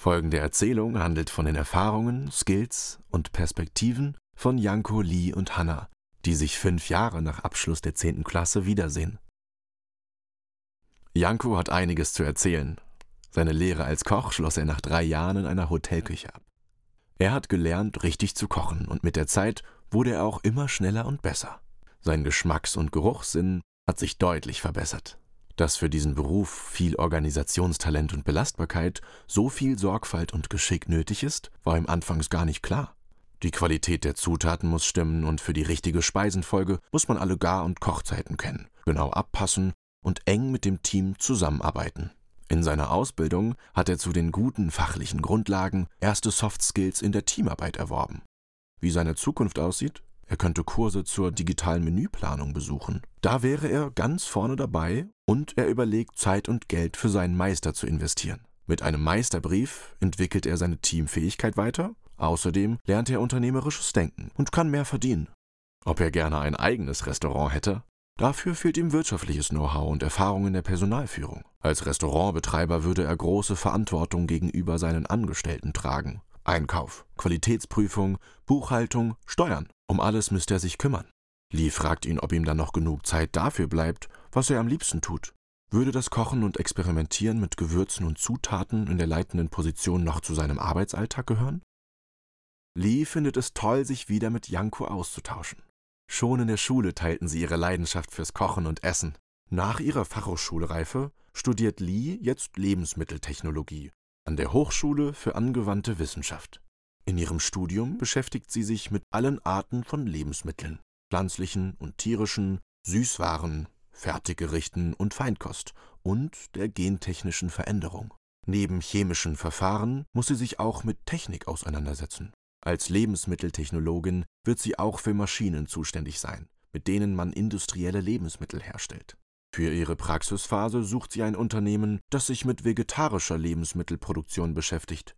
Folgende Erzählung handelt von den Erfahrungen, Skills und Perspektiven von Janko, Lee und Hannah, die sich 5 Jahre nach Abschluss der 10. Klasse wiedersehen. Janko hat einiges zu erzählen. Seine Lehre als Koch schloss er nach 3 Jahren in einer Hotelküche ab. Er hat gelernt, richtig zu kochen, und mit der Zeit wurde er auch immer schneller und besser. Sein Geschmacks- und Geruchssinn hat sich deutlich verbessert. Dass für diesen Beruf viel Organisationstalent und Belastbarkeit, so viel Sorgfalt und Geschick nötig ist, war ihm anfangs gar nicht klar. Die Qualität der Zutaten muss stimmen und für die richtige Speisenfolge muss man alle Gar- und Kochzeiten kennen, genau abpassen und eng mit dem Team zusammenarbeiten. In seiner Ausbildung hat er zu den guten fachlichen Grundlagen erste Soft Skills in der Teamarbeit erworben. Wie seine Zukunft aussieht? Er könnte Kurse zur digitalen Menüplanung besuchen. Da wäre er ganz vorne dabei und er überlegt, Zeit und Geld für seinen Meister zu investieren. Mit einem Meisterbrief entwickelt er seine Teamfähigkeit weiter. Außerdem lernt er unternehmerisches Denken und kann mehr verdienen. Ob er gerne ein eigenes Restaurant hätte? Dafür fehlt ihm wirtschaftliches Know-how und Erfahrung in der Personalführung. Als Restaurantbetreiber würde er große Verantwortung gegenüber seinen Angestellten tragen. Einkauf, Qualitätsprüfung, Buchhaltung, Steuern. Um alles müsste er sich kümmern. Lee fragt ihn, ob ihm dann noch genug Zeit dafür bleibt, was er am liebsten tut. Würde das Kochen und Experimentieren mit Gewürzen und Zutaten in der leitenden Position noch zu seinem Arbeitsalltag gehören? Lee findet es toll, sich wieder mit Janko auszutauschen. Schon in der Schule teilten sie ihre Leidenschaft fürs Kochen und Essen. Nach ihrer Fachhochschulreife studiert Lee jetzt Lebensmitteltechnologie an der Hochschule für angewandte Wissenschaft. In ihrem Studium beschäftigt sie sich mit allen Arten von Lebensmitteln, pflanzlichen und tierischen, Süßwaren, Fertiggerichten und Feinkost und der gentechnischen Veränderung. Neben chemischen Verfahren muss sie sich auch mit Technik auseinandersetzen. Als Lebensmitteltechnologin wird sie auch für Maschinen zuständig sein, mit denen man industrielle Lebensmittel herstellt. Für ihre Praxisphase sucht sie ein Unternehmen, das sich mit vegetarischer Lebensmittelproduktion beschäftigt.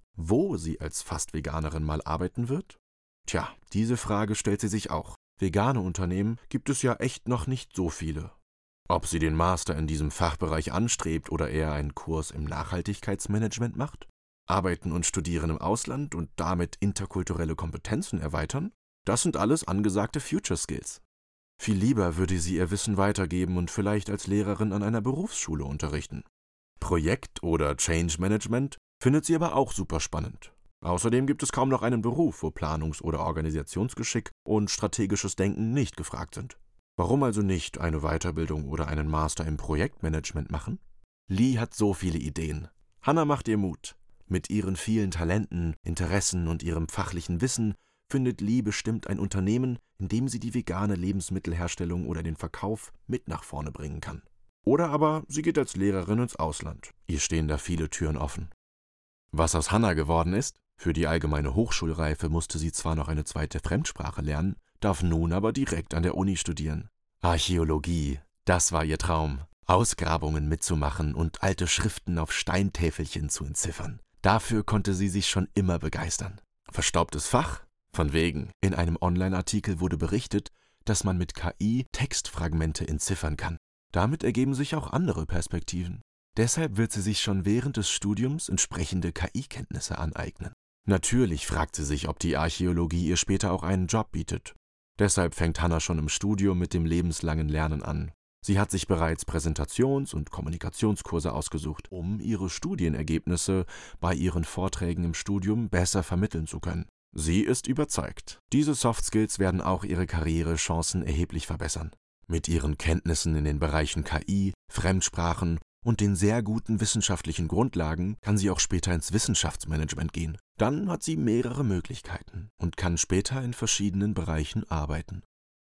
Wo sie als Fast-Veganerin mal arbeiten wird? Tja, diese Frage stellt sie sich auch. Vegane Unternehmen gibt es ja echt noch nicht so viele. Ob sie den Master in diesem Fachbereich anstrebt oder eher einen Kurs im Nachhaltigkeitsmanagement macht? Arbeiten und studieren im Ausland und damit interkulturelle Kompetenzen erweitern? Das sind alles angesagte Future Skills. Viel lieber würde sie ihr Wissen weitergeben und vielleicht als Lehrerin an einer Berufsschule unterrichten. Projekt- oder Change Management findet sie aber auch super spannend. Außerdem gibt es kaum noch einen Beruf, wo Planungs- oder Organisationsgeschick und strategisches Denken nicht gefragt sind. Warum also nicht eine Weiterbildung oder einen Master im Projektmanagement machen? Lee hat so viele Ideen. Hannah macht ihr Mut. Mit ihren vielen Talenten, Interessen und ihrem fachlichen Wissen findet Lee bestimmt ein Unternehmen, in dem sie die vegane Lebensmittelherstellung oder den Verkauf mit nach vorne bringen kann. Oder aber sie geht als Lehrerin ins Ausland. Ihr stehen da viele Türen offen. Was aus Hannah geworden ist? Für die allgemeine Hochschulreife musste sie zwar noch eine 2. Fremdsprache lernen, darf nun aber direkt an der Uni studieren. Archäologie, das war ihr Traum. Ausgrabungen mitzumachen und alte Schriften auf Steintäfelchen zu entziffern. Dafür konnte sie sich schon immer begeistern. Verstaubtes Fach? Von wegen. In einem Online-Artikel wurde berichtet, dass man mit KI Textfragmente entziffern kann. Damit ergeben sich auch andere Perspektiven. Deshalb wird sie sich schon während des Studiums entsprechende KI-Kenntnisse aneignen. Natürlich fragt sie sich, ob die Archäologie ihr später auch einen Job bietet. Deshalb fängt Hannah schon im Studium mit dem lebenslangen Lernen an. Sie hat sich bereits Präsentations- und Kommunikationskurse ausgesucht, um ihre Studienergebnisse bei ihren Vorträgen im Studium besser vermitteln zu können. Sie ist überzeugt, diese Soft Skills werden auch ihre Karrierechancen erheblich verbessern. Mit ihren Kenntnissen in den Bereichen KI, Fremdsprachen und den sehr guten wissenschaftlichen Grundlagen kann sie auch später ins Wissenschaftsmanagement gehen. Dann hat sie mehrere Möglichkeiten und kann später in verschiedenen Bereichen arbeiten.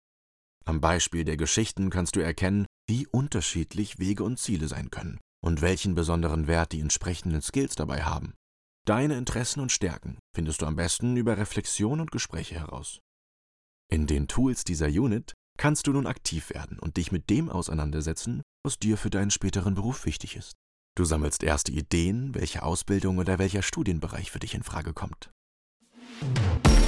Am Beispiel der Geschichten kannst du erkennen, wie unterschiedlich Wege und Ziele sein können und welchen besonderen Wert die entsprechenden Skills dabei haben. Deine Interessen und Stärken findest du am besten über Reflexion und Gespräche heraus. In den Tools dieser Unit kannst du nun aktiv werden und dich mit dem auseinandersetzen, was dir für deinen späteren Beruf wichtig ist. Du sammelst erste Ideen, welche Ausbildung oder welcher Studienbereich für dich in Frage kommt.